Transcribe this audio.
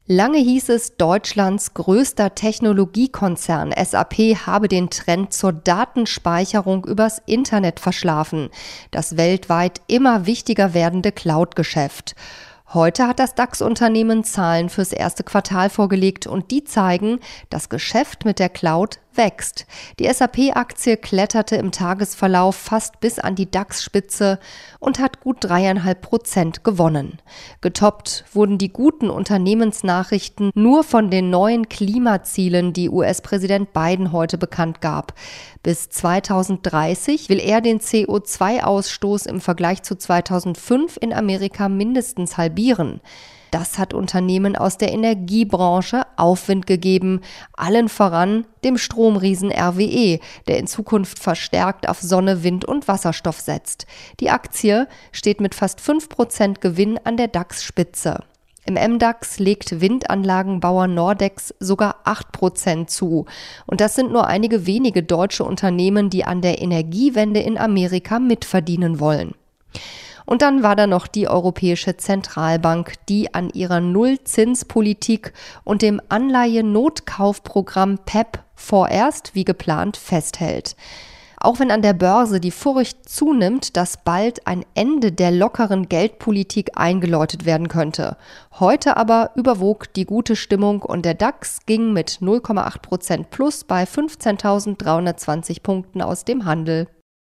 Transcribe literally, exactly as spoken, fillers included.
Lange hieß es, Deutschlands größter Technologiekonzern S A P habe den Trend zur Datenspeicherung übers Internet verschlafen, das weltweit immer wichtiger werdende Cloud-Geschäft. Heute hat das DAX-Unternehmen Zahlen fürs erste Quartal vorgelegt und die zeigen, das Geschäft mit der Cloud wächst. Die S A P-Aktie kletterte im Tagesverlauf fast bis an die DAX-Spitze und hat gut dreieinhalb Prozent gewonnen. Getoppt wurden die guten Unternehmensnachrichten nur von den neuen Klimazielen, die U S-Präsident Biden heute bekannt gab. Bis zweitausenddreißig will er den C O zwei Ausstoß im Vergleich zu zweitausendfünf in Amerika mindestens halbieren. Das hat Unternehmen aus der Energiebranche Aufwind gegeben, allen voran dem Stromriesen R W E, der in Zukunft verstärkt auf Sonne, Wind und Wasserstoff setzt. Die Aktie steht mit fast fünf Prozent Gewinn an der DAX-Spitze. Im M DAX legt Windanlagenbauer Nordex sogar acht Prozent zu. Und das sind nur einige wenige deutsche Unternehmen, die an der Energiewende in Amerika mitverdienen wollen. Und dann war da noch die Europäische Zentralbank, die an ihrer Nullzinspolitik und dem Anleihe-Notkaufprogramm P E P vorerst wie geplant festhält. Auch wenn an der Börse die Furcht zunimmt, dass bald ein Ende der lockeren Geldpolitik eingeläutet werden könnte. Heute aber überwog die gute Stimmung und der DAX ging mit null Komma acht Prozent plus bei fünfzehntausenddreihundertzwanzig Punkten aus dem Handel.